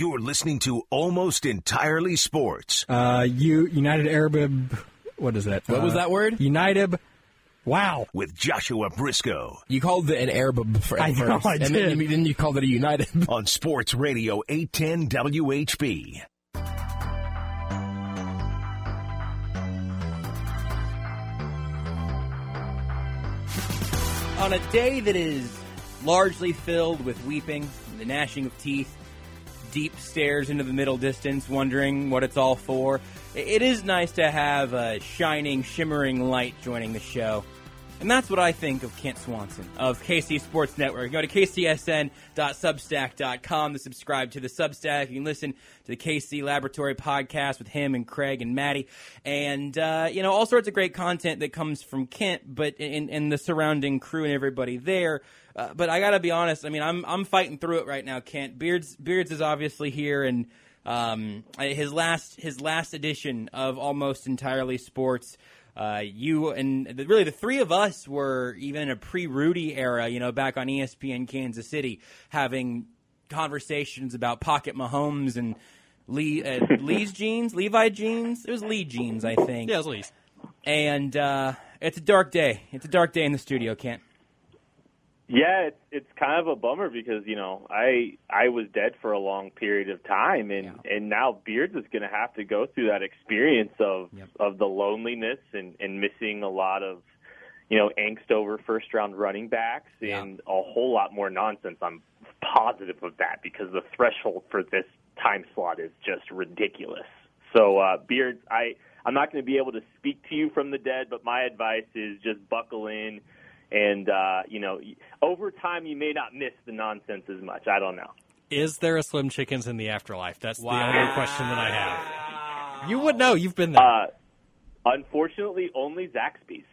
You're listening to Almost Entirely Sports. United Arab, what is that? What was that word? United. Wow. With Joshua Briscoe. You called it an Arab first. I know, I and did. then you called it a United. On Sports Radio 810 WHB. On a day that is largely filled with weeping, the gnashing of teeth, deep stares into the middle distance, wondering what it's all for, it is nice to have a shining, shimmering light joining the show. And that's what I think of Kent Swanson of KC Sports Network. Go to kcsn.substack.com to subscribe to the Substack. You can listen to the KC Laboratory podcast with him and Craig and Maddie. And, all sorts of great content that comes from Kent, but in the surrounding crew and everybody there. But I got to be honest, I mean, I'm fighting through it right now, Kent. Beards is obviously here, and his last edition of Almost Entirely Sports. You and really the three of us were even in a pre-Rudy era, back on ESPN Kansas City, having conversations about Pocket Mahomes and Levi jeans. It was Lee jeans, I think. Yeah, it was Lee's. And it's a dark day. It's a dark day in the studio, Kent. Yeah, it's kind of a bummer because, I was dead for a long period of time, and now Beards is going to have to go through that experience of the loneliness and missing a lot of, angst over first-round running backs and a whole lot more nonsense. I'm positive of that because the threshold for this time slot is just ridiculous. So, Beards, I'm not going to be able to speak to you from the dead, but my advice is just buckle in. And, over time, you may not miss the nonsense as much. I don't know. Is there a Slim Chickens in the afterlife? That's the only question that I have. You would know. You've been there. Unfortunately, only Zaxby's.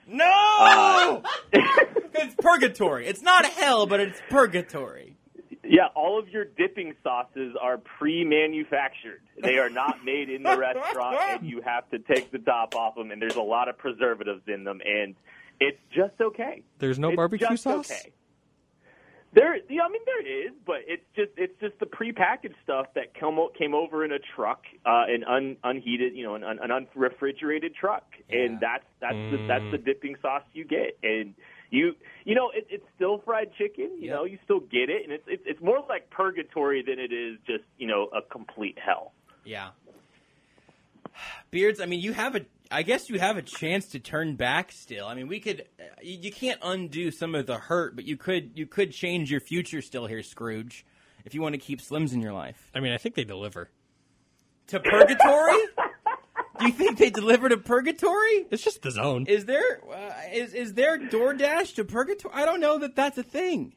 No! It's purgatory. It's not hell, but it's purgatory. Yeah, all of your dipping sauces are pre-manufactured. They are not made in the restaurant, and you have to take the top off them, and there's a lot of preservatives in them, and it's just okay. There's no barbecue sauce? Okay. There is, but it's just the prepackaged stuff that came over in a truck, an unheated, an unrefrigerated truck, and that's the dipping sauce you get, and it's still fried chicken. You still get it, and it's more like purgatory than it is just a complete hell. Yeah. Beards, I mean, I guess you have a chance to turn back still. I mean, you can't undo some of the hurt, but you could change your future still here, Scrooge, if you want to keep Slims in your life. I mean, I think they deliver. To purgatory? Do you think they deliver to purgatory? It's just the zone. Is there DoorDash to purgatory? I don't know that that's a thing.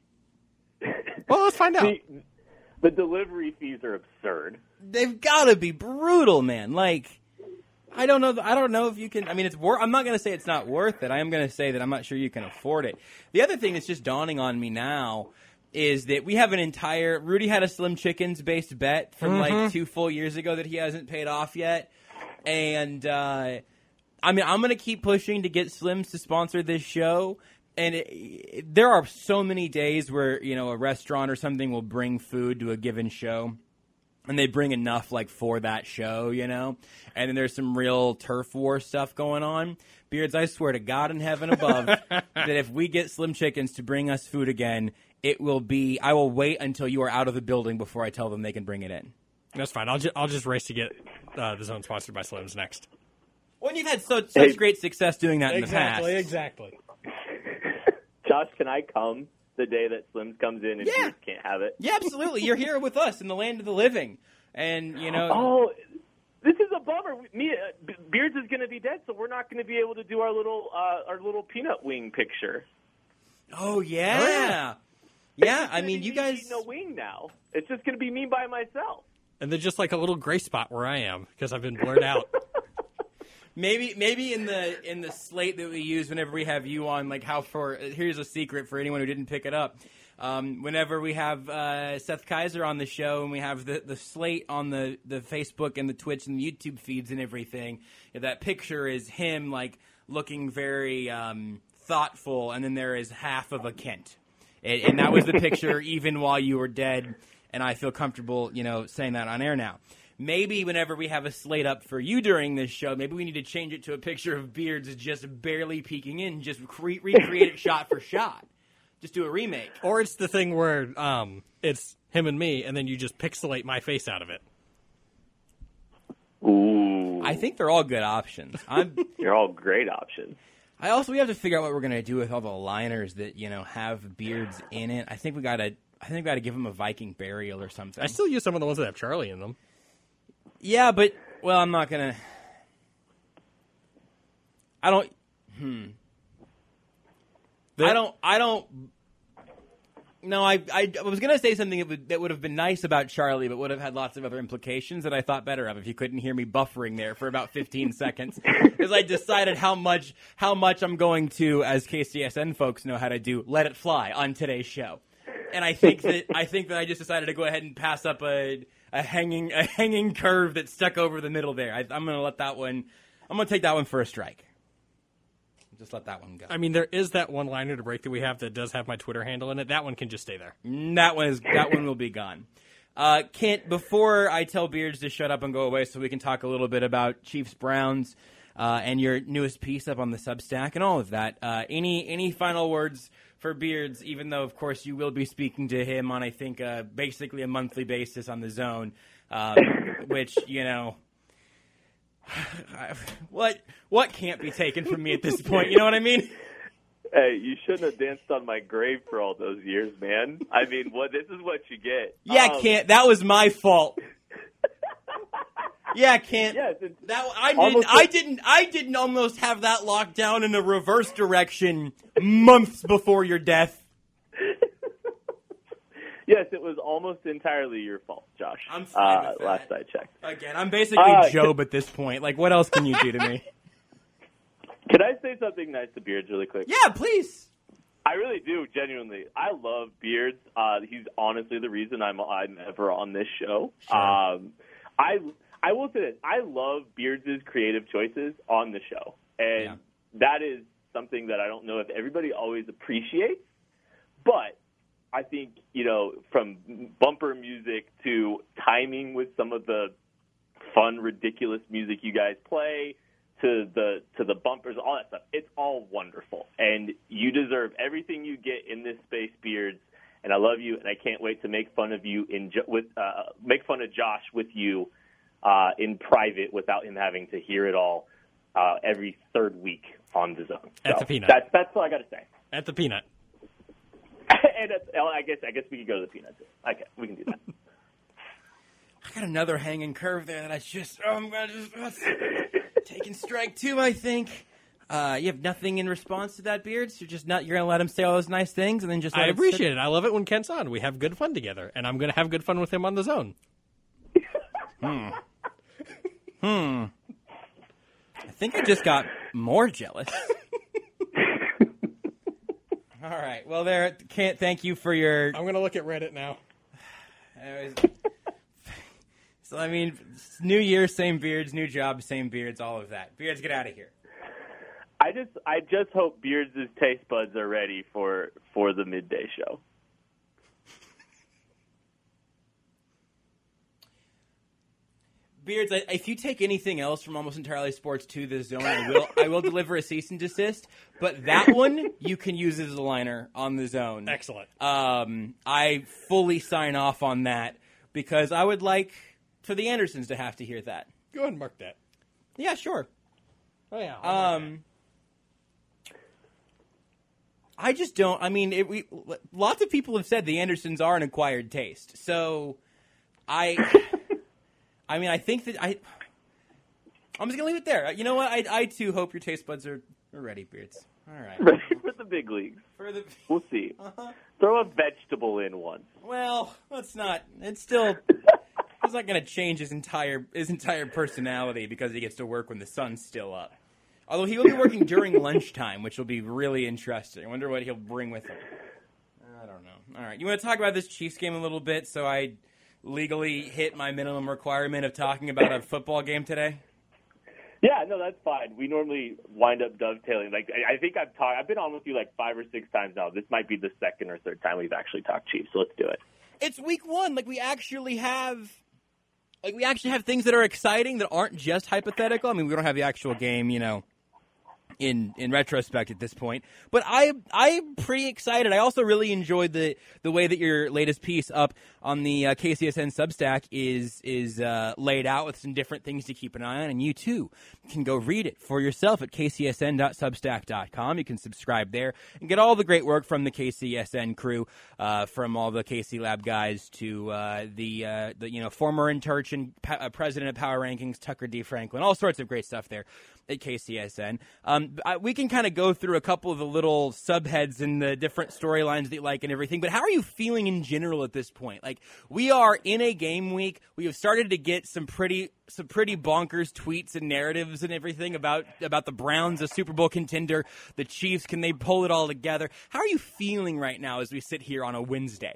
Well, let's find out. The delivery fees are absurd. They've got to be brutal, man. Like, I don't know if you can. I mean, I'm not going to say it's not worth it. I am going to say that I'm not sure you can afford it. The other thing that's just dawning on me now is that we have Rudy had a Slim Chickens based bet from like 2 full years ago that he hasn't paid off yet. And, I'm going to keep pushing to get Slims to sponsor this show. And there are so many days where, a restaurant or something will bring food to a given show. And they bring enough, like, for that show, And then there's some real turf war stuff going on. Beards, I swear to God in heaven above that if we get Slim Chickens to bring us food again, I will wait until you are out of the building before I tell them they can bring it in. That's fine. I'll just race to get the zone sponsored by Slims next. Well, you've had such great success doing that in the past. Exactly. Josh, can I come the day that Slims comes in and you can't have it? Yeah, absolutely. You're here with us in the land of the living. And, Oh, this is a bummer. Beards is going to be dead, so we're not going to be able to do our little peanut wing picture. Oh, yeah. Yeah, I mean, you guys... eating a wing now. It's just going to be me by myself. And there's just like a little gray spot where I am because I've been blurred out. Maybe in the slate that we use whenever we have you on, like here's a secret for anyone who didn't pick it up. Whenever we have Seth Kaiser on the show and we have the slate on the Facebook and the Twitch and the YouTube feeds and everything, that picture is him like looking very thoughtful, and then there is half of a Kent. And that was the picture even while you were dead. and I feel comfortable, saying that on air now. Maybe whenever we have a slate up for you during this show, maybe we need to change it to a picture of Beards just barely peeking in, just recreate it shot for shot. Just do a remake. Or it's the thing where it's him and me, and then you just pixelate my face out of it. Ooh. I think they're all good options. They're all great options. We have to figure out what we're going to do with all the liners that, have Beards in it. I think we got to give him a Viking burial or something. I still use some of the ones that have Charlie in them. Yeah, but, I'm not going to... I don't... No, I was going to say something that would have been nice about Charlie, but would have had lots of other implications that I thought better of if you couldn't hear me buffering there for about 15 seconds. Because I decided how much I'm going to, as KCSN folks know how to do, let it fly on today's show. And I think that I just decided to go ahead and pass up a hanging curve that stuck over the middle there. I'm going to let that one. I'm going to take that one for a strike. Just let that one go. I mean, there is that one liner to break that we have that does have my Twitter handle in it. That one can just stay there. That one will be gone. Kent, before I tell Beards to shut up and go away so we can talk a little bit about Chiefs-Browns and your newest piece up on the Substack and all of that, any final words for Beards, even though, of course, you will be speaking to him on, I think, basically a monthly basis on The Zone, which, what can't be taken from me at this point? You know what I mean? Hey, you shouldn't have danced on my grave for all those years, man. I mean, this is what you get. Yeah, Kent, that was my fault. Yeah, Kent. Yes, I didn't almost have that locked down in the reverse direction months before your death. Yes, it was almost entirely your fault, Josh. I'm fine with that. Last I checked. Again, I'm basically Job at this point. Like, what else can you do to me? Can I say something nice to Beards really quick? Yeah, please. I really do, genuinely. I love Beards. He's honestly the reason I'm ever on this show. Sure. I will say this. I love Beards' creative choices on the show. And that is something that I don't know if everybody always appreciates. But I think, from bumper music to timing with some of the fun, ridiculous music you guys play to the bumpers, all that stuff, it's all wonderful. And you deserve everything you get in this space, Beards. And I love you, and I can't wait to make fun of you make fun of Josh with you in private without him having to hear it all every third week on The Zone. At the Peanut. That's all I got to say. At the Peanut. And I guess we could go to the Peanut too. Okay, we can do that. I got another hanging curve there that I'm taking strike two, I think. You have nothing in response to that, Beards? You're going to let him say all those nice things and then just let I it appreciate sit? it. I love it when Kent's on. We have good fun together, and I'm going to have good fun with him on The Zone. I think I just got more jealous. All right. Well, Kent, thank you for your... I'm going to look at Reddit now. So, I mean, new year, same Beards, new job, same Beards, all of that. Beards, get out of here. I just hope Beards' taste buds are ready for the midday show. Beards, if you take anything else from Almost Entirely Sports to The Zone, I will deliver a cease and desist. But that one you can use as a liner on The Zone. Excellent. I fully sign off on that because I would like for the Andersons to have to hear that. Go ahead and mark that. Yeah, sure. Oh, yeah. I just don't. I mean, lots of people have said the Andersons are an acquired taste. So I think that I'm just gonna leave it there. You know what? I too hope your taste buds are ready, Beards. All right. Ready for the big leagues. We'll see. Throw a vegetable in once. Well, let's not. It's still. He's not going to change his entire personality because he gets to work when the sun's still up. Although he will be working during lunchtime, which will be really interesting. I wonder what he'll bring with him. I don't know. All right. You want to talk about this Chiefs game a little bit so I legally hit my minimum requirement of talking about a football game today? Yeah, no, that's fine. We normally wind up dovetailing. Like I think I've been on with you like 5 or 6 times now. This might be the second or third time we've actually talked Chiefs, so let's do it. it's week one. Like we actually have things that are exciting that aren't just hypothetical. I mean, we don't have the actual game, in retrospect at this point. But I'm pretty excited. I also really enjoyed the way that your latest piece up on the KCSN Substack is laid out with some different things to keep an eye on, and you too can go read it for yourself at kcsn.substack.com. You can subscribe there and get all the great work from the KCSN crew, from all the KC Lab guys to the former Interch and president of Power Rankings, Tucker D. Franklin, all sorts of great stuff there at KCSN. We can kind of go through a couple of the little subheads and the different storylines that you like and everything, but how are you feeling in general at this point? Like, we are in a game week. We have started to get some pretty bonkers tweets and narratives and everything about the Browns, a Super Bowl contender, the Chiefs. Can they pull it all together? How are you feeling right now as we sit here on a Wednesday?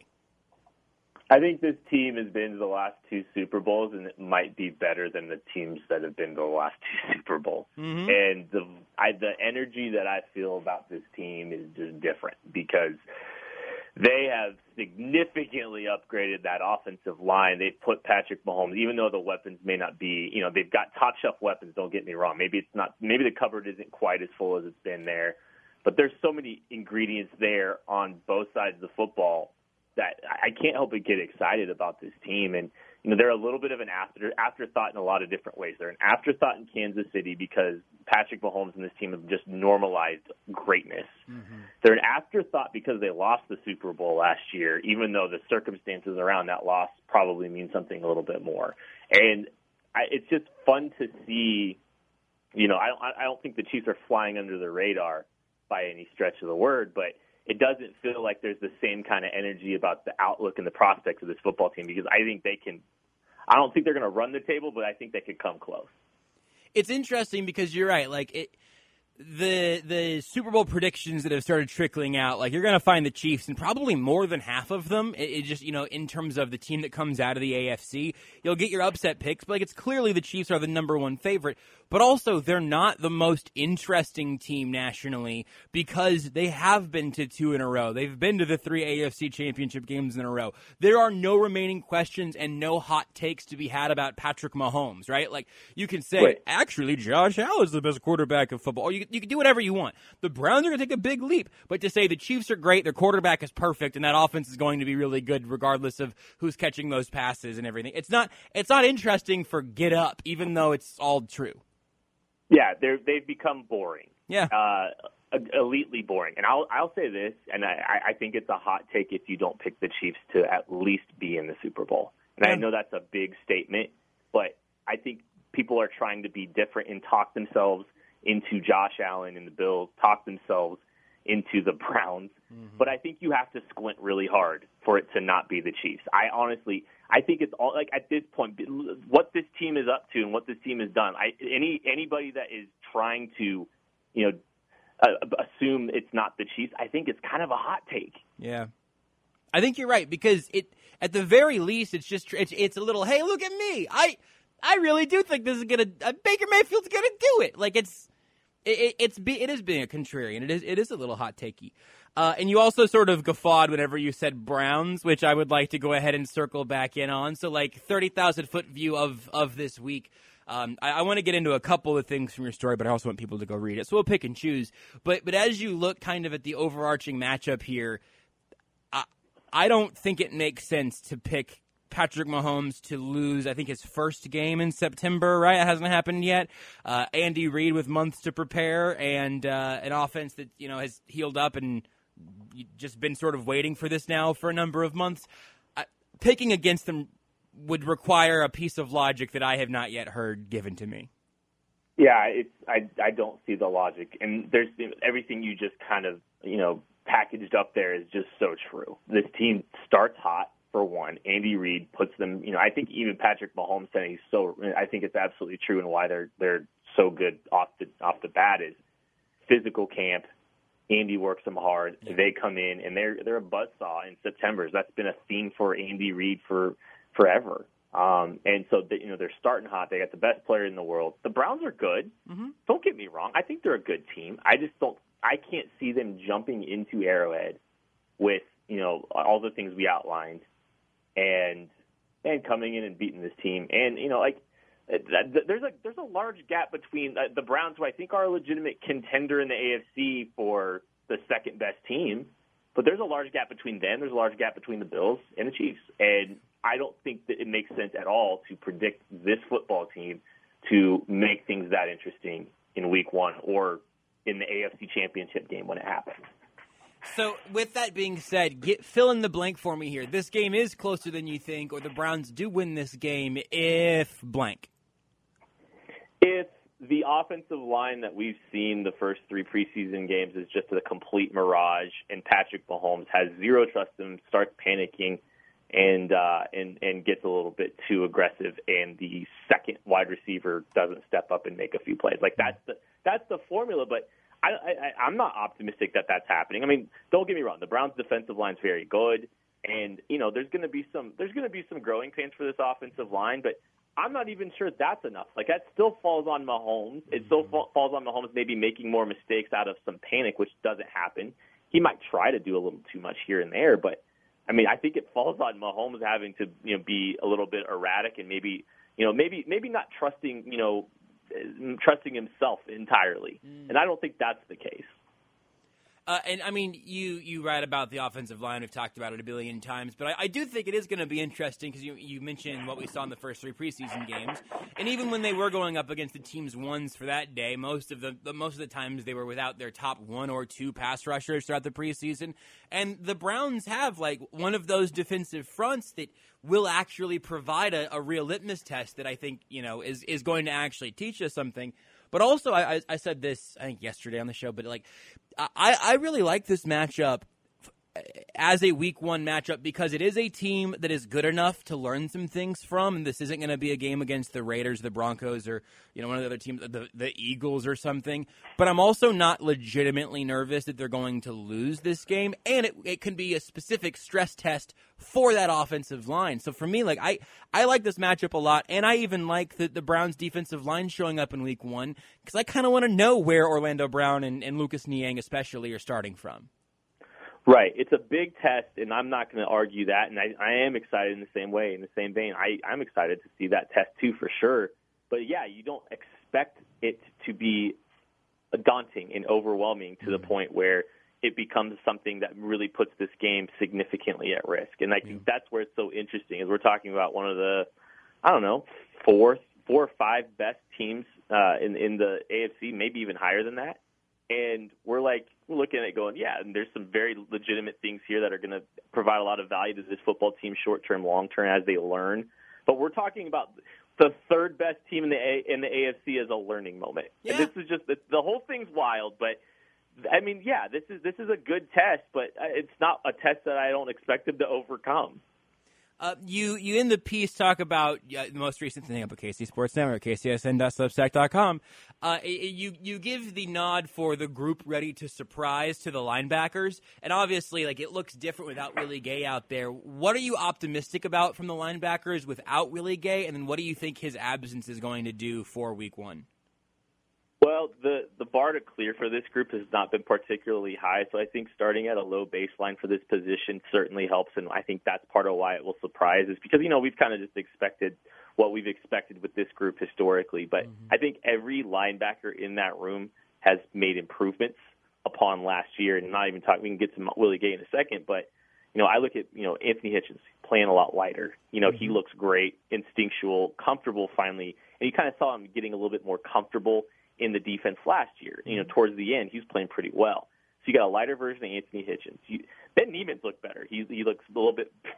I think this team has been to the last 2 Super Bowls, and it might be better than the teams that have been to the last 2 Super Bowls. Mm-hmm. And the energy that I feel about this team is just different because they have significantly upgraded that offensive line. They've put Patrick Mahomes, even though the weapons may not be, they've got top shelf weapons. Don't get me wrong. Maybe the cupboard isn't quite as full as it's been there, but there's so many ingredients there on both sides of the football that I can't help but get excited about this team. And, they're a little bit of an afterthought in a lot of different ways. They're an afterthought in Kansas City because Patrick Mahomes and this team have just normalized greatness. Mm-hmm. They're an afterthought because they lost the Super Bowl last year, even though the circumstances around that loss probably mean something a little bit more. And it's just fun to see, I don't think the Chiefs are flying under the radar by any stretch of the word, but it doesn't feel like there's the same kind of energy about the outlook and the prospects of this football team because I think they can – I don't think they're going to run the table, but I think they could come close. It's interesting because you're right. Like, the Super Bowl predictions that have started trickling out, like, you're going to find the Chiefs and probably more than half of them, it just, in terms of the team that comes out of the AFC, you'll get your upset picks, but, like, it's clearly the Chiefs are the number one favorite. But also, they're not the most interesting team nationally because they have been to 2 in a row. They've been to the 3 AFC championship games in a row. There are no remaining questions and no hot takes to be had about Patrick Mahomes, right? Like, you can say, actually, Josh Allen's the best quarterback of football. Or you can do whatever you want. The Browns are going to take a big leap. But to say the Chiefs are great, their quarterback is perfect, and that offense is going to be really good regardless of who's catching those passes and everything. It's not interesting for Get Up, even though it's all true. Yeah, they've become boring. Yeah, elitely boring. And I'll say this, and I think it's a hot take if you don't pick the Chiefs to at least be in the Super Bowl. And I know that's a big statement, but I think people are trying to be different and talk themselves into Josh Allen and the Bills, talk themselves into the Browns. Mm-hmm. But I think you have to squint really hard for it to not be the Chiefs. I think it's all like at this point, what this team is up to and what this team has done. Anybody that is trying to, assume it's not the Chiefs, I think it's kind of a hot take. Yeah, I think you're right because at the very least, it's a little, hey, look at me. I really do think this is Baker Mayfield's gonna do it. Like it is being a contrarian. It is a little hot takey. And you also sort of guffawed whenever you said Browns, which I would like to go ahead and circle back in on. So, like, 30,000-foot view of this week. I want to get into a couple of things from your story, but I also want people to go read it. So we'll pick and choose. But as you look kind of at the overarching matchup here, I don't think it makes sense to pick Patrick Mahomes to lose, I think, his first game in September, right? It hasn't happened yet. Andy Reid with months to prepare and an offense that, has healed up and just been sort of waiting for this now for a number of months. Picking against them would require a piece of logic that I have not yet heard given to me. Yeah, I don't see the logic. And there's everything you just kind of, packaged up there is just so true. This team starts hot, for one. Andy Reid puts them, I think even Patrick Mahomes saying I think it's absolutely true and why they're so good off the bat is physical camp. Andy works them hard. Yeah. They come in and they're a buzzsaw in September. That's been a theme for Andy Reid for forever. And so they're starting hot. They got the best player in the world. The Browns are good. Mm-hmm. Don't get me wrong. I think they're a good team. I can't see them jumping into Arrowhead with, all the things we outlined and coming in and beating this team. And, there's a large gap between the Browns, who I think are a legitimate contender in the AFC for the second best team, but there's a large gap between them. There's a large gap between the Bills and the Chiefs. And I don't think that it makes sense at all to predict this football team to make things that interesting in week one or in the AFC Championship game when it happens. So, with that being said, fill in the blank for me here. This game is closer than you think, or the Browns do win this game if blank. If the offensive line that we've seen the first three preseason games is just a complete mirage, and Patrick Mahomes has zero trust in him, starts panicking, and gets a little bit too aggressive, and the second wide receiver doesn't step up and make a few plays. Like that's the formula, but I'm not optimistic that that's happening. I mean, don't get me wrong. The Browns' defensive line is very good, and there's going to be some growing pains for this offensive line, but I'm not even sure that's enough. Like, that still falls on Mahomes. It still falls on Mahomes maybe making more mistakes out of some panic, which doesn't happen. He might try to do a little too much here and there, but I mean, I think it falls on Mahomes having to be a little bit erratic and maybe not trusting himself entirely. And I don't think that's the case. And I mean, you write about the offensive line. We've talked about it a billion times, but I do think it is going to be interesting because you mentioned what we saw in the first three preseason games, and even when they were going up against the team's ones for that day, most of the times they were without their top one or two pass rushers throughout the preseason, and the Browns have like one of those defensive fronts that will actually provide a real litmus test that I think is going to actually teach us something. But also, I said this, I think, yesterday on the show, but like, I really like this matchup as a week one matchup because it is a team that is good enough to learn some things from. And this isn't going to be a game against the Raiders, the Broncos, or one of the other teams, the Eagles or something. But I'm also not legitimately nervous that they're going to lose this game. And it can be a specific stress test for that offensive line. So for me, like I like this matchup a lot, and I even like the Browns' defensive line showing up in week one because I kind of want to know where Orlando Brown and Lucas Niang especially are starting from. Right. It's a big test, and I'm not going to argue that, and I am excited in the same way, in the same vein. I'm excited to see that test too, for sure. But, yeah, you don't expect it to be daunting and overwhelming to the point where it becomes something that really puts this game significantly at risk. And I think that's where it's so interesting, is we're talking about one of the, I don't know, four or five best teams in the AFC, maybe even higher than that. And we're looking at it going, yeah, and there's some very legitimate things here that are going to provide a lot of value to this football team short-term, long-term as they learn. But we're talking about the third best team in the AFC as a learning moment. Yeah. And this is just the whole thing's wild, but I mean, yeah, this is a good test, but it's not a test that I don't expect them to overcome. You in the piece talk about the most recent thing up at KC Sports Network, KCSN.substack.com. You give the nod for the group ready to surprise to the linebackers, and obviously, like, it looks different without Willie Gay out there. What are you optimistic about from the linebackers without Willie Gay, and then what do you think his absence is going to do for Week 1? Well, the bar to clear for this group has not been particularly high, so I think starting at a low baseline for this position certainly helps, and I think that's part of why it will surprise us because, we've kind of just expected what we've expected with this group historically, but I think every linebacker in that room has made improvements upon last year, and not even talking, we can get to Willie Gay in a second, but, I look at, Anthony Hitchens playing a lot lighter. He looks great, instinctual, comfortable finally, and you kind of saw him getting a little bit more comfortable in the defense last year. Towards the end, he was playing pretty well. So you got a lighter version of Anthony Hitchens. Ben Neiman's look better. He looks a little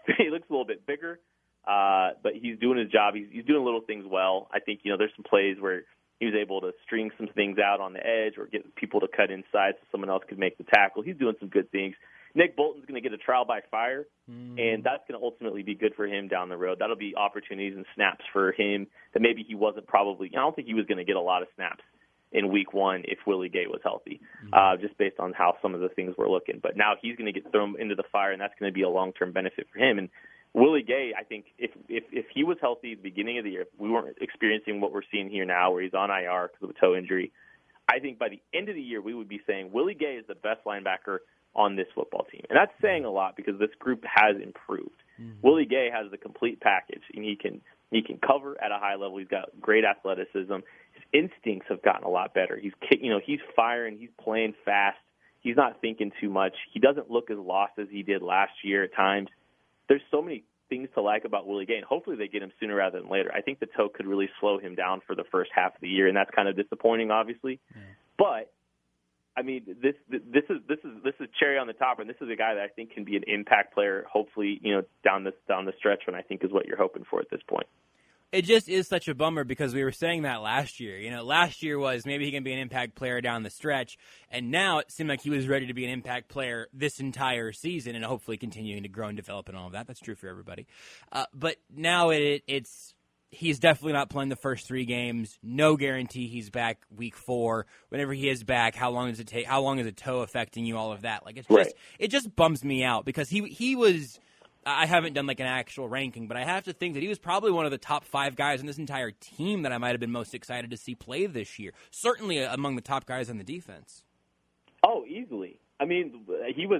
bit bigger, but he's doing his job. He's doing little things well. I think there's some plays where he was able to string some things out on the edge or get people to cut inside so someone else could make the tackle. He's doing some good things. Nick Bolton's going to get a trial by fire, and that's going to ultimately be good for him down the road. That'll be opportunities and snaps for him that maybe he wasn't probably – I don't think he was going to get a lot of snaps in Week 1 if Willie Gay was healthy, just based on how some of the things were looking. But now he's going to get thrown into the fire, and that's going to be a long-term benefit for him. And Willie Gay, I think, if he was healthy at the beginning of the year, if we weren't experiencing what we're seeing here now where he's on IR because of a toe injury, I think by the end of the year we would be saying Willie Gay is the best linebacker on this football team. And that's saying a lot because this group has improved. Willie Gay has the complete package, and he can cover at a high level. He's got great athleticism. His instincts have gotten a lot better. He's firing. He's playing fast. He's not thinking too much. He doesn't look as lost as he did last year at times. There's so many things to like about Willie Gay, and hopefully they get him sooner rather than later. I think the toe could really slow him down for the first half of the year, and that's kind of disappointing, obviously. Yeah. But I mean, this is cherry on the top, and this is a guy that I think can be an impact player. Hopefully, down the stretch, and I think is what you're hoping for at this point. It just is such a bummer because we were saying that last year. Last year was maybe he can be an impact player down the stretch, and now it seemed like he was ready to be an impact player this entire season and hopefully continuing to grow and develop and all of that. That's true for everybody. But now he's definitely not playing the first 3 games. No guarantee he's back week 4. Whenever he is back, how long does it take? How long is a toe affecting you? All of that. Like it just bums me out because he was. I haven't done like an actual ranking, but I have to think that he was probably one of the top 5 guys in this entire team that I might have been most excited to see play this year. Certainly among the top guys on the defense. Oh, easily. I mean, he was,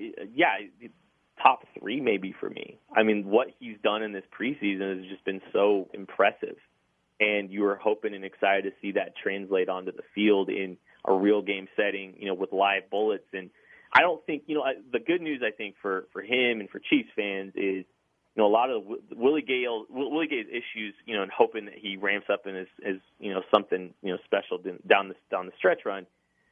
top 3 maybe for me. I mean, what he's done in this preseason has just been so impressive, and you were hoping and excited to see that translate onto the field in a real game setting, with live bullets. And I don't think, the good news I think for him and for Chiefs fans is, a lot of Willie Gay's issues, and hoping that he ramps up and is something, special down the stretch run.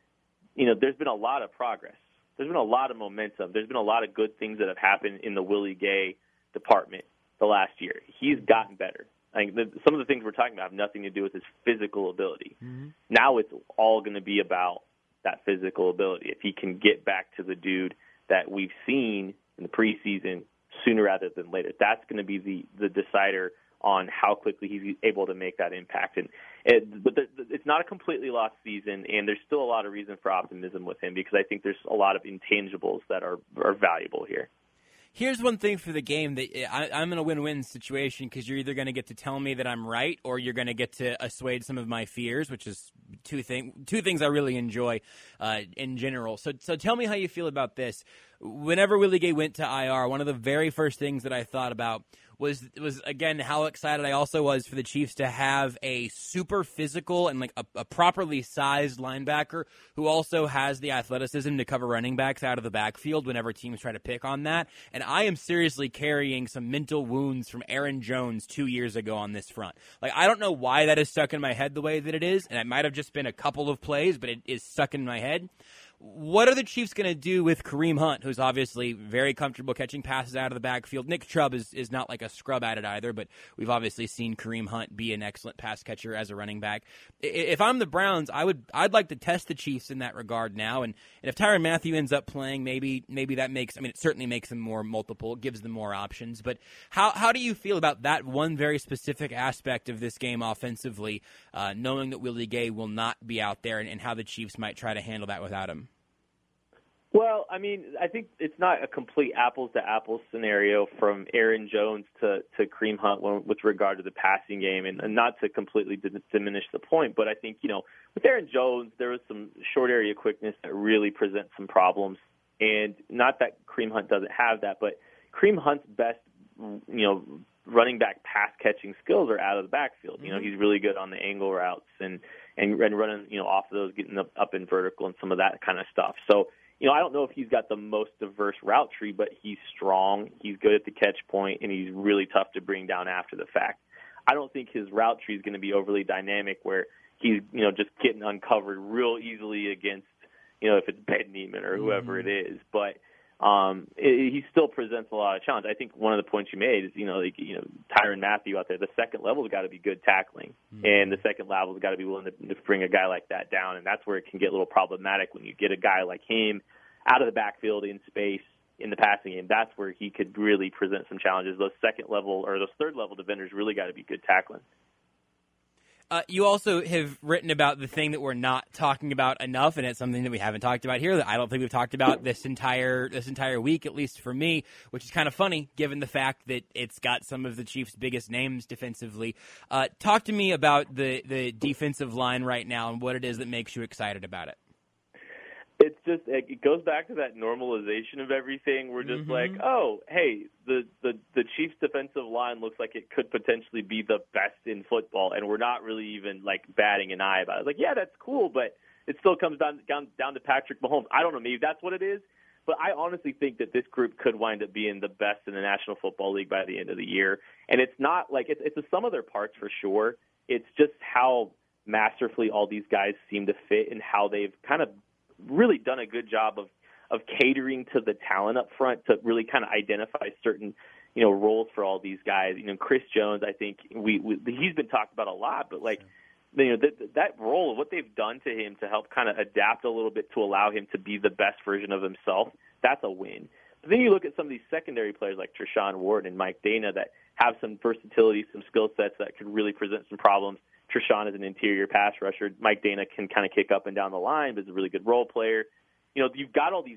There's been a lot of progress. There's been a lot of momentum. There's been a lot of good things that have happened in the Willie Gay department the last year. He's gotten better. Some of the things we're talking about have nothing to do with his physical ability. Mm-hmm. Now it's all going to be about that physical ability. If he can get back to the dude that we've seen in the preseason sooner rather than later, that's going to be the decider on how quickly he's able to make that impact. But it's not a completely lost season, and there's still a lot of reason for optimism with him because I think there's a lot of intangibles that are valuable here. Here's one thing for the game that I'm in a win-win situation because you're either going to get to tell me that I'm right or you're going to get to assuage some of my fears, which is two things I really enjoy in general. So tell me how you feel about this. Whenever Willie Gay went to IR, one of the very first things that I thought about was again how excited I also was for the Chiefs to have a super physical and like a properly sized linebacker who also has the athleticism to cover running backs out of the backfield whenever teams try to pick on that. And I am seriously carrying some mental wounds from Aaron Jones 2 years ago on this front. Like, I don't know why that is stuck in my head the way that it is, and it might have just been a couple of plays, but it is stuck in my head. What are the Chiefs going to do with Kareem Hunt, who's obviously very comfortable catching passes out of the backfield? Nick Chubb is not like a scrub at it either, but we've obviously seen Kareem Hunt be an excellent pass catcher as a running back. If I'm the Browns, I'd like to test the Chiefs in that regard now, and if Tyrann Mathieu ends up playing, maybe that makes, it certainly makes them more multiple, gives them more options, but how do you feel about that one very specific aspect of this game offensively, knowing that Willie Gay will not be out there and how the Chiefs might try to handle that without him? Well, I think it's not a complete apples-to-apples scenario from Aaron Jones to Kareem Hunt with regard to the passing game, and not to completely diminish the point, but I think, with Aaron Jones, there was some short area quickness that really presents some problems, and not that Kareem Hunt doesn't have that, but Kareem Hunt's best, running back pass-catching skills are out of the backfield. Mm-hmm. He's really good on the angle routes and running, off of those, getting up in vertical and some of that kind of stuff. So, I don't know if he's got the most diverse route tree, but he's strong, he's good at the catch point, and he's really tough to bring down after the fact. I don't think his route tree is going to be overly dynamic where he's, just getting uncovered real easily against, if it's Ben Neiman or whoever it is. But he still presents a lot of challenge. I think one of the points you made is, Tyrann Mathieu out there, the second level has got to be good tackling, and the second level has got to be willing to bring a guy like that down, and that's where it can get a little problematic when you get a guy like him out of the backfield in space in the passing game. That's where he could really present some challenges. Those second level or those third level defenders really got to be good tackling. You also have written about the thing that we're not talking about enough, and it's something that we haven't talked about here that I don't think we've talked about this entire week, at least for me, which is kind of funny given the fact that it's got some of the Chiefs' biggest names defensively. Talk to me about the defensive line right now and what it is that makes you excited about it. It's just it goes back to that normalization of everything. We're just like, oh, hey, the Chiefs' defensive line looks like it could potentially be the best in football, and we're not really even like batting an eye about it. Like, yeah, that's cool, but it still comes down to Patrick Mahomes. I don't know, maybe that's what it is, but I honestly think that this group could wind up being the best in the National Football League by the end of the year. And it's not like it's a sum of their parts for sure. It's just how masterfully all these guys seem to fit and how they've kind of really done a good job of catering to the talent up front to really kind of identify certain, roles for all these guys. Chris Jones, I think he's been talked about a lot, but like, that role of what they've done to him to help kind of adapt a little bit to allow him to be the best version of himself, that's a win. But then you look at some of these secondary players like Treshaun Ward and Mike Dana that have some versatility, some skill sets that could really present some problems. Treshaun is an interior pass rusher. Mike Dana can kind of kick up and down the line, but is a really good role player. You've got all these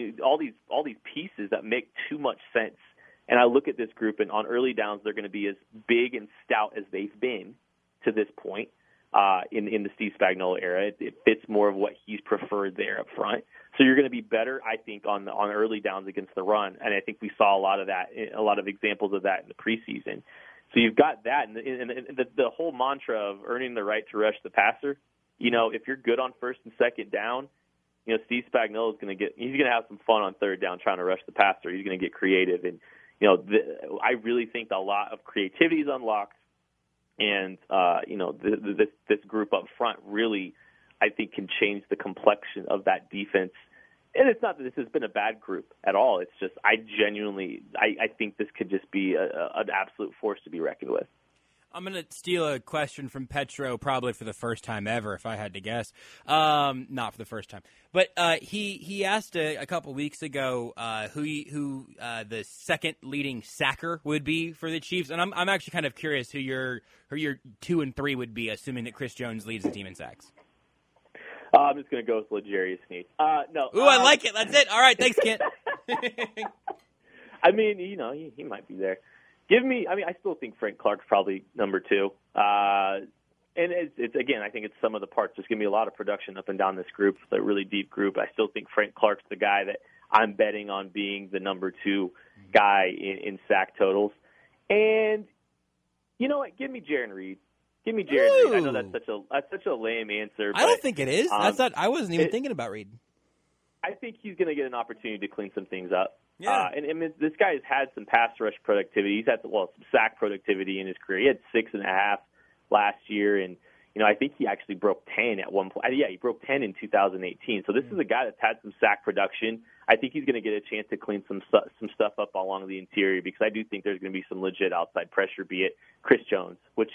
pieces that make too much sense. And I look at this group, and on early downs, they're going to be as big and stout as they've been to this point in the Steve Spagnuolo era. It fits more of what he's preferred there up front. So you're going to be better, I think, on early downs against the run. And I think we saw a lot of that, a lot of examples of that in the preseason. So you've got that, and the whole mantra of earning the right to rush the passer. If you're good on first and second down, Steve Spagnuolo is going to have some fun on third down trying to rush the passer. He's going to get creative, and I really think a lot of creativity is unlocked, and this group up front really, I think, can change the complexion of that defense. And it's not that this has been a bad group at all. It's just I think this could just be an absolute force to be reckoned with. I'm going to steal a question from Petro probably for the first time ever, if I had to guess. Not for the first time. But he asked a couple weeks ago who the second leading sacker would be for the Chiefs. And I'm actually kind of curious who your 2 and 3 would be, assuming that Chris Jones leads the team in sacks. I'm just going to go with L'Jarius Sneed. No. Ooh, I like it. That's it. All right. Thanks, Kent. I mean, he might be there. I still think Frank Clark's probably number 2. And it's again, I think it's some of the parts. There's going to be a lot of production up and down this group. It's a really deep group. I still think Frank Clark's the guy that I'm betting on being the number 2 guy in sack totals. And you know what? Give me Jarran Reed. Give me Jarran Reed. I know that's such a lame answer. But, I don't think it is. I wasn't even thinking about Reed. I think he's going to get an opportunity to clean some things up. Yeah. And this guy has had some pass rush productivity. He's had some sack productivity in his career. He had 6.5 last year, and I think he actually broke 10 at one point. Yeah, he broke 10 in 2018. So this is a guy that's had some sack production. I think he's going to get a chance to clean some stuff up along the interior because I do think there's going to be some legit outside pressure. Be it Chris Jones, which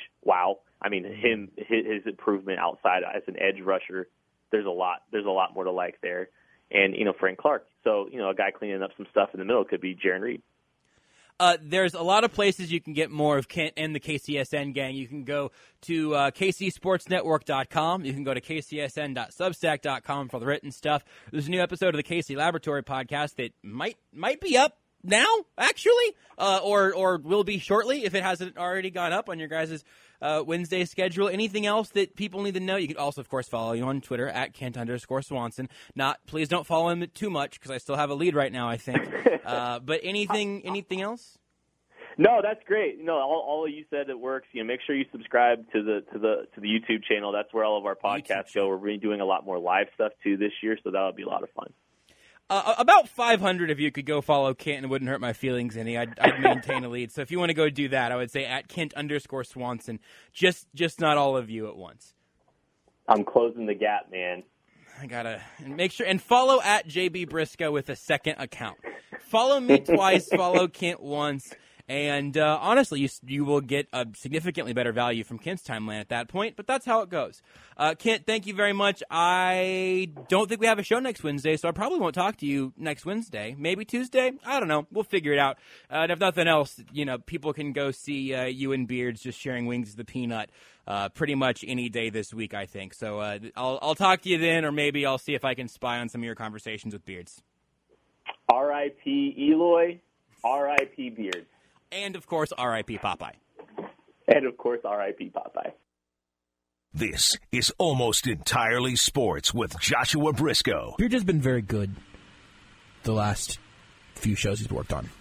his improvement outside as an edge rusher. There's a lot more to like there. And, Frank Clark. So, a guy cleaning up some stuff in the middle could be Jarran Reed. There's a lot of places you can get more of Kent and the KCSN gang. You can go to kcsportsnetwork.com. You can go to kcsn.substack.com for the written stuff. There's a new episode of the KC Laboratory podcast that might be up now, actually, or will be shortly if it hasn't already gone up on your guys' Wednesday schedule. Anything else that people need to know? You can also, of course, follow you on Twitter at Kent_Swanson. Please don't follow him too much because I still have a lead right now, I think. But anything else? No, that's great. All of you said it works. Make sure you subscribe to the YouTube channel. That's where all of our podcasts go. We're really doing a lot more live stuff too this year, so that'll be a lot of fun. About 500 of you could go follow Kent and it wouldn't hurt my feelings any. I'd maintain a lead. So if you want to go do that, I would say at Kent_Swanson. Just not all of you at once. I'm closing the gap, man. I gotta make sure and follow at JB Briscoe with a second account. Follow me twice. Follow Kent once. And honestly, you will get a significantly better value from Kent's timeline at that point, but that's how it goes. Kent, thank you very much. I don't think we have a show next Wednesday, so I probably won't talk to you next Wednesday. Maybe Tuesday? I don't know. We'll figure it out. And if nothing else, people can go see you and Beards just sharing Wings of the Peanut pretty much any day this week, I think. So I'll talk to you then, or maybe I'll see if I can spy on some of your conversations with Beards. R.I.P. Eloy, R.I.P. Beards. And, of course, R.I.P. Popeye. And, of course, R.I.P. Popeye. This is Almost Entirely Sports with Joshua Briscoe. Beard has been very good the last few shows he's worked on.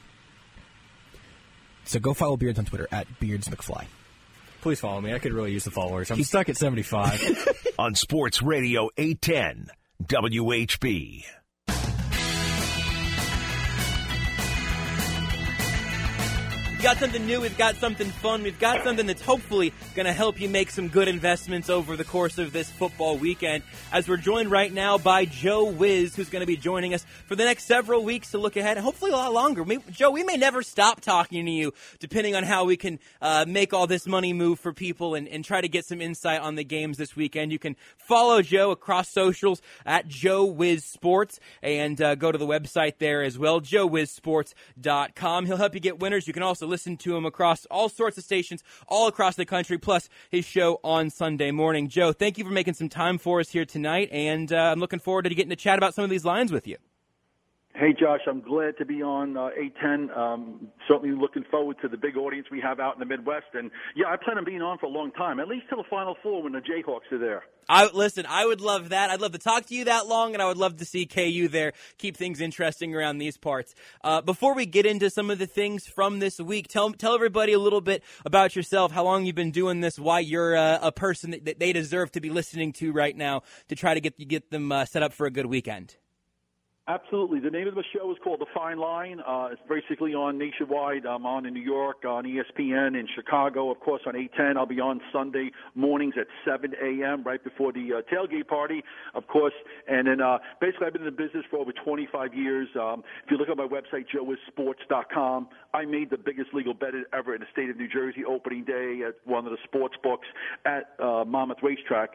So go follow Beards on Twitter at BeardsMcFly. Please follow me. I could really use the followers. I'm stuck at 75. On Sports Radio 810 WHB. We've got something new, we've got something fun, we've got something that's hopefully going to help you make some good investments over the course of this football weekend, as we're joined right now by Joe Wiz, who's going to be joining us for the next several weeks to look ahead, hopefully a lot longer. Joe, we may never stop talking to you, depending on how we can make all this money move for people and try to get some insight on the games this weekend. You can follow Joe across socials at Joe Wiz Sports, and go to the website there as well, joewizsports.com. He'll help you get winners. You can also listen to him across all sorts of stations all across the country, plus his show on Sunday morning. Joe, thank you for making some time for us here tonight, and I'm looking forward to getting to chat about some of these lines with you. Hey, Josh, I'm glad to be on 810. Certainly looking forward to the big audience we have out in the Midwest. And, yeah, I plan on being on for a long time, at least till the Final Four when the Jayhawks are there. Listen, I would love that. I'd love to talk to you that long, and I would love to see KU there. Keep things interesting around these parts. Before we get into some of the things from this week, tell everybody a little bit about yourself, how long you've been doing this, why you're a person that they deserve to be listening to right now to try to get them set up for a good weekend. Absolutely. The name of the show is called The Fine Line. It's basically on nationwide. I'm on in New York, on ESPN, in Chicago, of course, on 810. I'll be on Sunday mornings at 7 a.m., right before the tailgate party, of course. And then basically I've been in the business for over 25 years. If you look at my website, joewizsports.com, I made the biggest legal bet ever in the state of New Jersey opening day at one of the sports books at Monmouth Racetrack.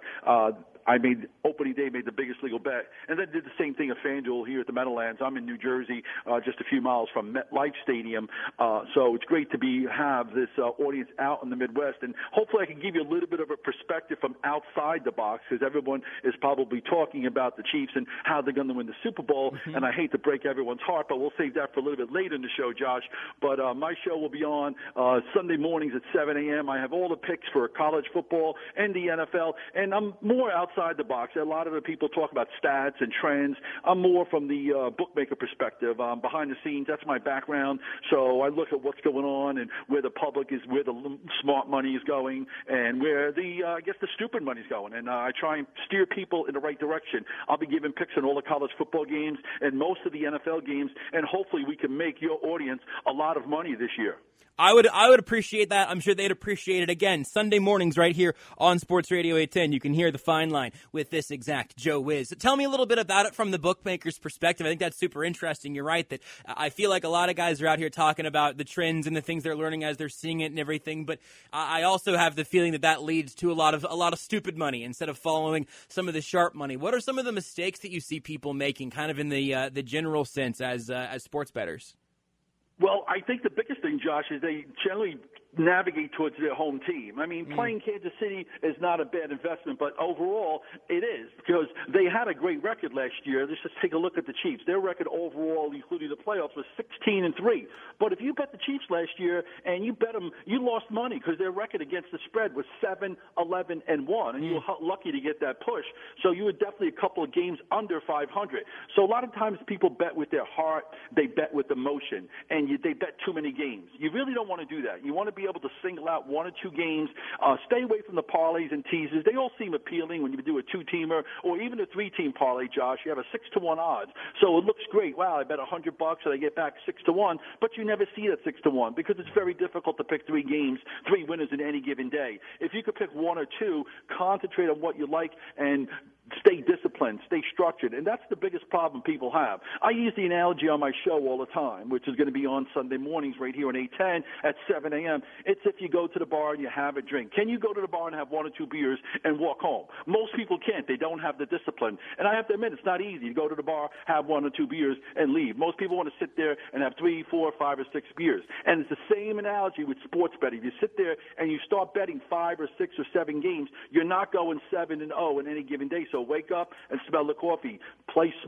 I made opening day, made the biggest legal bet, and then did the same thing at FanDuel here at the Meadowlands. I'm in New Jersey, just a few miles from MetLife Stadium, so it's great to have this audience out in the Midwest, and hopefully I can give you a little bit of a perspective from outside the box, because everyone is probably talking about the Chiefs and how they're going to win the Super Bowl, and I hate to break everyone's heart, but we'll save that for a little bit later in the show, Josh. But my show will be on Sunday mornings at 7 a.m. I have all the picks for college football and the NFL, and I'm more outside the box. A lot of the people talk about stats and trends. I'm more from the bookmaker perspective. Behind the scenes, that's my background. So I look at what's going on and where the public is, where the smart money is going, and where the stupid money is going. And I try and steer people in the right direction. I'll be giving picks on all the college football games and most of the NFL games, and hopefully we can make your audience a lot of money this year. I would appreciate that. I'm sure they'd appreciate it. Again, Sunday mornings right here on Sports Radio 810. You can hear The Fine Line with this exact Joe Wiz. Tell me a little bit about it from the bookmaker's perspective. I think that's super interesting. You're right that I feel like a lot of guys are out here talking about the trends and the things they're learning as they're seeing it and everything. But I also have the feeling that leads to a lot of stupid money instead of following some of the sharp money. What are some of the mistakes that you see people making, kind of in the general sense as sports bettors? Well, I think the biggest thing, Josh, is they generally navigate towards their home team. I mean, playing Kansas City is not a bad investment, but overall it is, because they had a great record last year. Let's just take a look at the Chiefs. Their record overall, including the playoffs, was 16-3. But if you bet the Chiefs last year and you bet them, you lost money because their record against the spread was 7-11-1, and you were lucky to get that push. So you were definitely a couple of games under 500. So a lot of times people bet with their heart, they bet with emotion, and they bet too many games. You really don't want to do that. You want to be able to single out one or two games. Stay away from the parlays and teasers. They all seem appealing when you do a two-teamer or even a three-team parlay, Josh. You have a 6-1 odds. So it looks great. Wow, I bet $100 and I get back 6-1, but you never see that 6-1 because it's very difficult to pick three winners in any given day. If you could pick one or two, concentrate on what you like and stay disciplined, stay structured, and that's the biggest problem people have. I use the analogy on my show all the time, which is going to be on Sunday mornings right here on 810 at 7 a.m. It's if you go to the bar and you have a drink. Can you go to the bar and have one or two beers and walk home? Most people can't. They don't have the discipline. And I have to admit, it's not easy to go to the bar, have one or two beers, and leave. Most people want to sit there and have 3, 4, 5, or 6 beers. And it's the same analogy with sports betting. If you sit there and you start betting 5 or 6 or 7 games, you're not going 7-0 in any given day. So wake up and smell the coffee. Play smart.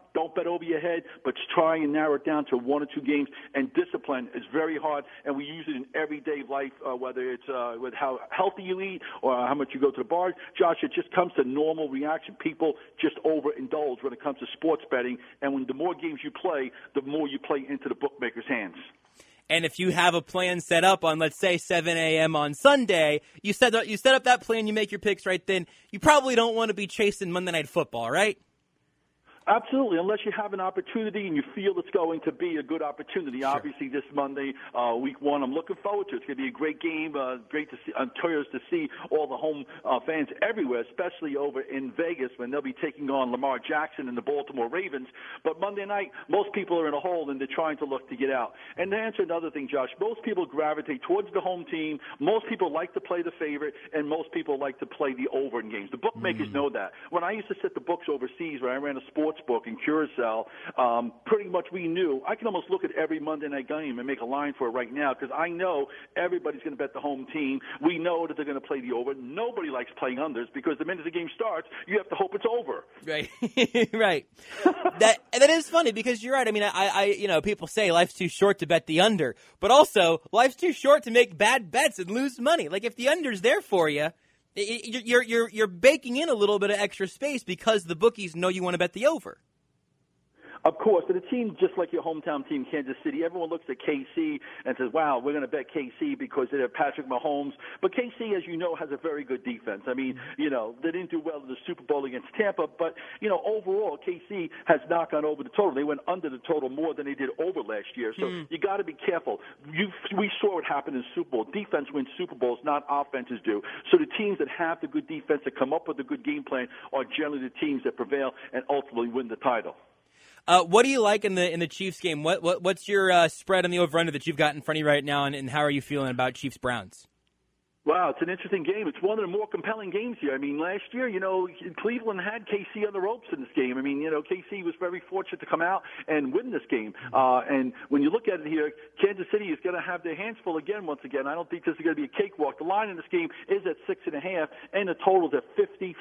Don't bet over your head, but try and narrow it down to 1 or 2 games. And discipline is very hard, and we use it in everyday life, whether it's with how healthy you eat or how much you go to the bars. Josh, it just comes to normal reaction. People just overindulge when it comes to sports betting, and when the more games you play, the more you play into the bookmaker's hands. And if you have a plan set up on, let's say, 7 a.m. on Sunday, you set up that plan, you make your picks right then, you probably don't want to be chasing Monday Night Football, right? Absolutely, unless you have an opportunity and you feel it's going to be a good opportunity. Sure. Obviously, this Monday, week 1, I'm looking forward to it. It's going to be a great game. Great to see, curious to see all the home fans everywhere, especially over in Vegas when they'll be taking on Lamar Jackson and the Baltimore Ravens. But Monday night, most people are in a hole and they're trying to look to get out. And to answer another thing, Josh, most people gravitate towards the home team. Most people like to play the favorite, and most people like to play the over in games. The bookmakers know that. When I used to set the books overseas, where I ran a sports book in Curacao, pretty much we knew. I can almost look at every Monday night game and make a line for it right now because I know everybody's going to bet the home team. We know that they're going to play the over. Nobody likes playing unders because the minute the game starts, you have to hope it's over. Right, right. That is funny because you're right. I mean, I people say life's too short to bet the under, but also life's too short to make bad bets and lose money. Like if the under's there for you, you're baking in a little bit of extra space because the bookies know you want to bet the over. Of course, and a team just like your hometown team, Kansas City, everyone looks at KC and says, wow, we're going to bet KC because they have Patrick Mahomes. But KC, as you know, has a very good defense. I mean, they didn't do well in the Super Bowl against Tampa, but, overall, KC has not gone over the total. They went under the total more than they did over last year. So you got to be careful. We saw what happened in the Super Bowl. Defense wins Super Bowls, not offenses do. So the teams that have the good defense, that come up with a good game plan, are generally the teams that prevail and ultimately win the title. What do you like in the Chiefs game? What's your spread on the over-under that you've got in front of you right now, and how are you feeling about Chiefs-Browns? Wow, it's an interesting game. It's one of the more compelling games here. I mean, last year, Cleveland had KC on the ropes in this game. I mean, KC was very fortunate to come out and win this game. And when you look at it here, Kansas City is going to have their hands full again, once again. I don't think this is going to be a cakewalk. The line in this game is at 6.5, and the total is at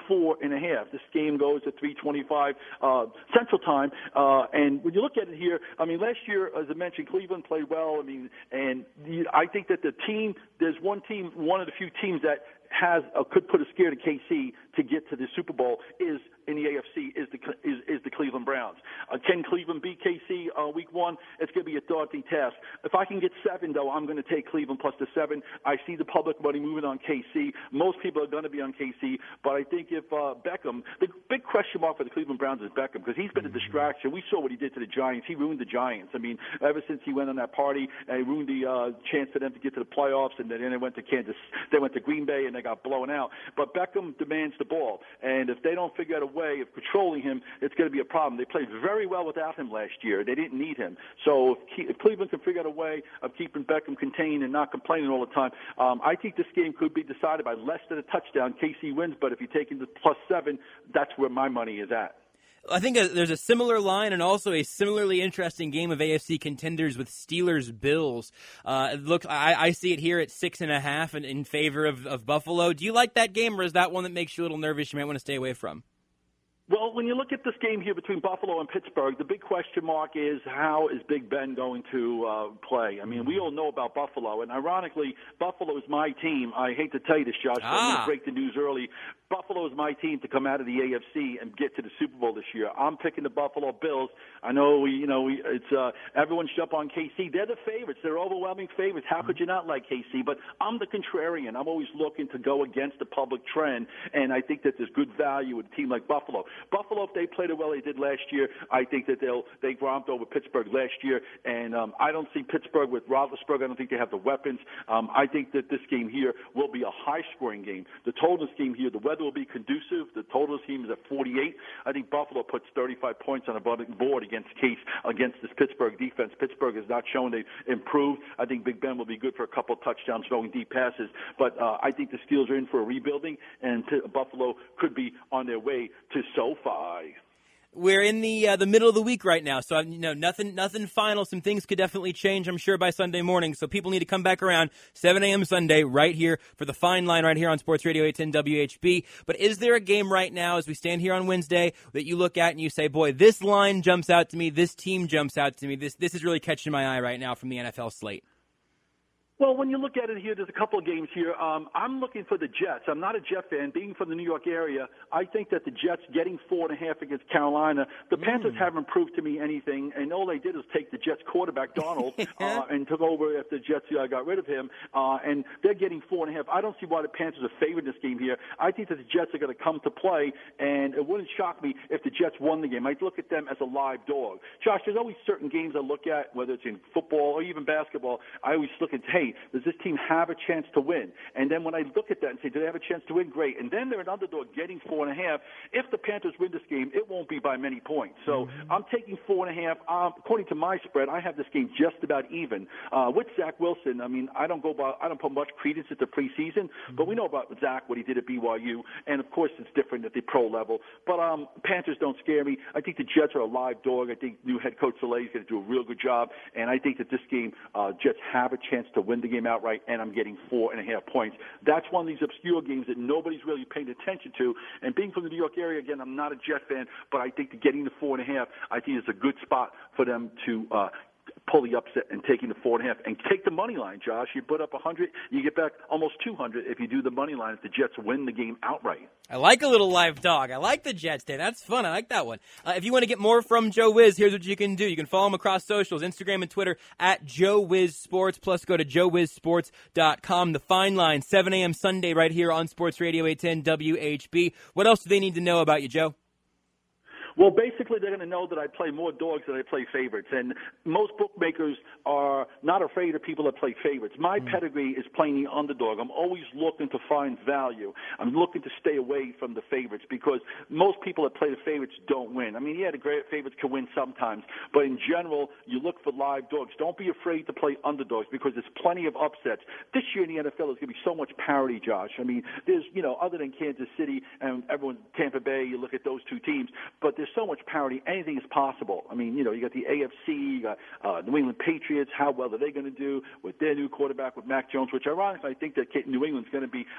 54.5. This game goes at 3:25 Central Time. And when you look at it here, I mean, last year, as I mentioned, Cleveland played well. I mean, and I think that there's one of the few teams that could put a scare to KC to get to the Super Bowl is in the AFC is the Cleveland Browns. Can Cleveland beat KC week 1? It's going to be a daunting task. If I can get 7, though, I'm going to take Cleveland plus the 7. I see the public money moving on KC. Most people are going to be on KC, but I think if Beckham, the big question mark for the Cleveland Browns is Beckham because he's been a distraction. We saw what he did to the Giants. He ruined the Giants. I mean, ever since he went on that party, he ruined the chance for them to get to the playoffs, and then they went to they went to Green Bay, and they got blown out. But Beckham demands the ball, and if they don't figure out a way of controlling him, it's going to be a problem. They played very well without him last year. They didn't need him. So if Cleveland can figure out a way of keeping Beckham contained and not complaining all the time, I think this game could be decided by less than a touchdown. KC wins, but if you're taking the plus 7, that's where my money is at. I think there's a similar line and also a similarly interesting game of AFC contenders with Steelers-Bills. I see it here at 6.5 and in favor of Buffalo. Do you like that game, or is that one that makes you a little nervous you might want to stay away from? Well, when you look at this game here between Buffalo and Pittsburgh, the big question mark is how is Big Ben going to play? I mean, we all know about Buffalo, and ironically, Buffalo is my team. I hate to tell you this, Josh, but I'm going to break the news early. Buffalo is my team to come out of the AFC and get to the Super Bowl this year. I'm picking the Buffalo Bills. I know it's everyone's up on KC. They're the favorites. They're overwhelming favorites. How could you not like KC? But I'm the contrarian. I'm always looking to go against the public trend, and I think that there's good value with a team like Buffalo. Buffalo, if they played it well they did last year, I think that they romped over Pittsburgh last year, and I don't see Pittsburgh with Roethlisberger. I don't think they have the weapons. I think that this game here will be a high-scoring game. The total of this game here, the weather will be conducive. The total of this game is at 48. I think Buffalo puts 35 points on the board against this Pittsburgh defense. Pittsburgh has not shown they've improved. I think Big Ben will be good for a couple of touchdowns, throwing deep passes, but I think the Steelers are in for a rebuilding, and Buffalo could be on their way to SoFi. we're in the middle of the week right now, so nothing final. Some things could definitely change, I'm sure, by Sunday morning. So people need to come back around 7 a.m. Sunday right here for the Fine Line right here on Sports Radio 810 WHB. But is there a game right now as we stand here on Wednesday that you look at and you say, boy, this line jumps out to me, this team jumps out to me, this is really catching my eye right now from the NFL slate? Well, when you look at it here, there's a couple of games here. I'm looking for the Jets. I'm not a Jet fan. Being from the New York area, I think that the Jets getting 4.5 against Carolina, the Panthers haven't proved to me anything, and all they did was take the Jets quarterback, Donald, and took over after the Jets got rid of him, and they're getting 4.5. I don't see why the Panthers are favored in this game here. I think that the Jets are going to come to play, and it wouldn't shock me if the Jets won the game. I'd look at them as a live dog. Josh, there's always certain games I look at, whether it's in football or even basketball. I always look at, hey, does this team have a chance to win? And then when I look at that and say, do they have a chance to win? Great. And then they're an underdog getting 4.5. If the Panthers win this game, it won't be by many points. So I'm taking 4.5. According to my spread, I have this game just about even. With Zach Wilson, I mean, I don't put much credence into preseason, but we know about Zach, what he did at BYU, and of course it's different at the pro level. But Panthers don't scare me. I think the Jets are a live dog. I think new head coach Saleh is going to do a real good job, and I think that this game, Jets have a chance to win the game outright, and I'm getting 4.5 points. That's one of these obscure games that nobody's really paying attention to. And being from the New York area, again, I'm not a Jet fan, but I think that getting the 4.5, I think it's a good spot for them to pull the upset and taking the 4.5 and take the money line, Josh. You put up 100, you get back almost 200 if you do the money line if the Jets win the game outright. I like a little live dog. I like the Jets day. That's fun. I like that one. If you want to get more from Joe Wiz, here's what you can do. You can follow him across socials, Instagram and Twitter at Joe Wiz Sports. Plus, go to joewizsports.com. The Fine Line, 7 a.m. Sunday right here on Sports Radio 810 WHB. What else do they need to know about you, Joe? Well, basically, they're going to know that I play more dogs than I play favorites. And most bookmakers are not afraid of people that play favorites. My pedigree is playing the underdog. I'm always looking to find value. I'm looking to stay away from the favorites because most people that play the favorites don't win. I mean, yeah, the great favorites can win sometimes. But in general, you look for live dogs. Don't be afraid to play underdogs because there's plenty of upsets. This year in the NFL, there's going to be so much parity, Josh. I mean, there's, other than Kansas City and everyone, Tampa Bay, you look at those two teams, but there's so much parity. Anything is possible. I mean, you got the AFC, you got New England Patriots. How well are they going to do with their new quarterback, with Mac Jones, which ironically, I think that New England's going to be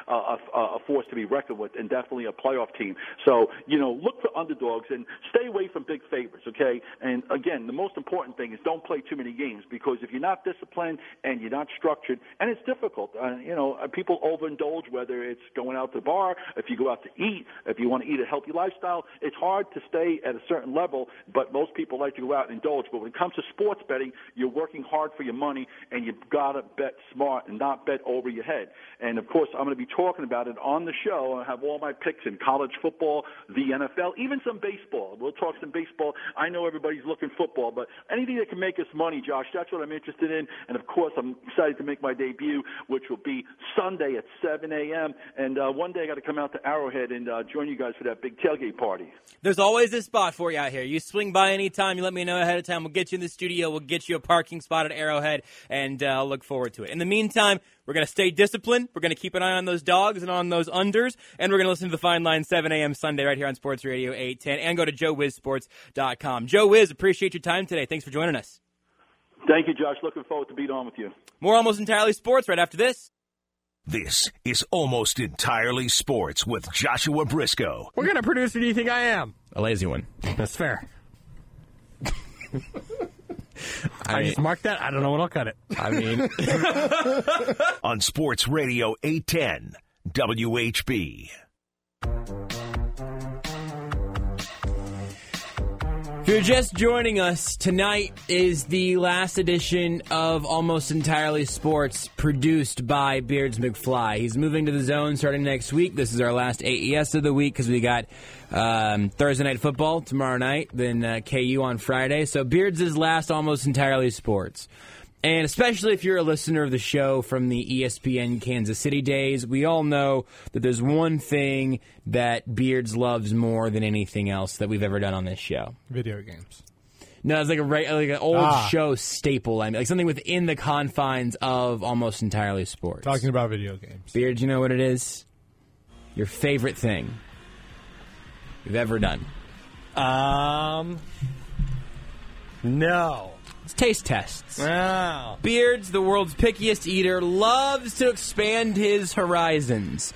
a force to be reckoned with and definitely a playoff team. So, look for underdogs and stay away from big favorites, okay? And again, the most important thing is don't play too many games because if you're not disciplined and you're not structured, and it's difficult, people overindulge, whether it's going out to the bar, if you go out to eat, if you want to eat a healthy lifestyle, it's hard to stay at a certain level, but most people like to go out and indulge. But when it comes to sports betting, you're working hard for your money, and you've got to bet smart and not bet over your head. And, of course, I'm going to be talking about it on the show. I have all my picks in college football, the NFL, even some baseball. We'll talk some baseball. I know everybody's looking football, but anything that can make us money, Josh, that's what I'm interested in. And, of course, I'm excited to make my debut, which will be Sunday at 7 a.m. And one day I got to come out to Arrowhead and join you guys for that big tailgate party. There's always this spot for you out here. You swing by anytime. You let me know ahead of time. We'll get you in the studio. We'll get you a parking spot at Arrowhead, and I'll look forward to it. In the meantime, we're going to stay disciplined. We're going to keep an eye on those dogs and on those unders, and we're going to listen to the Fine Line 7 a.m. Sunday right here on Sports Radio 810, and go to joewizsports.com. Joe Wiz, appreciate your time today. Thanks for joining us. Thank you, Josh. Looking forward to being on with you. More Almost Entirely Sports right after this. This is Almost Entirely Sports with Joshua Briscoe. What kind of producer do you think I am? A lazy one. That's fair. I just marked that. I don't know when I'll cut it. I mean, on Sports Radio 810 WHB. If you're just joining us, tonight is the last edition of Almost Entirely Sports, produced by Beards McFly. He's moving to the Zone starting next week. This is our last AES of the week because we got Thursday Night Football tomorrow night, then KU on Friday. So Beards is last Almost Entirely Sports. And especially if you're a listener of the show from the ESPN Kansas City days, we all know that there's one thing that Beards loves more than anything else that we've ever done on this show. Video games. No, it's like an old show staple. I mean, like something within the confines of Almost Entirely Sports. Talking about video games. Beards, you know what it is? Your favorite thing you've ever done. No. It's taste tests. Wow. Beards, the world's pickiest eater, loves to expand his horizons.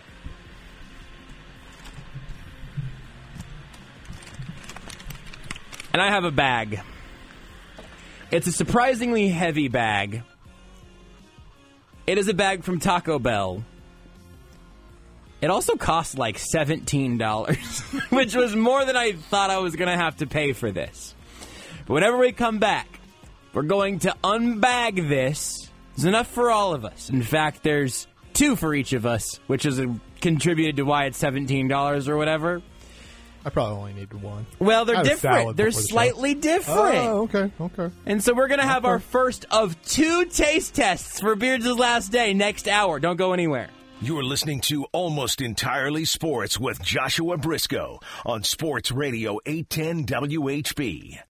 And I have a bag. It's a surprisingly heavy bag. It is a bag from Taco Bell. It also cost like $17, which was more than I thought I was going to have to pay for this. But whenever we come back, we're going to unbag this. There's enough for all of us. In fact, there's 2 for each of us, which has contributed to why it's $17 or whatever. I probably only need 1. Well, they're different. They're slightly different. Oh, okay. And so we're going to have our first of 2 taste tests for Beards' Last Day next hour. Don't go anywhere. You're listening to Almost Entirely Sports with Joshua Briscoe on Sports Radio 810 WHB.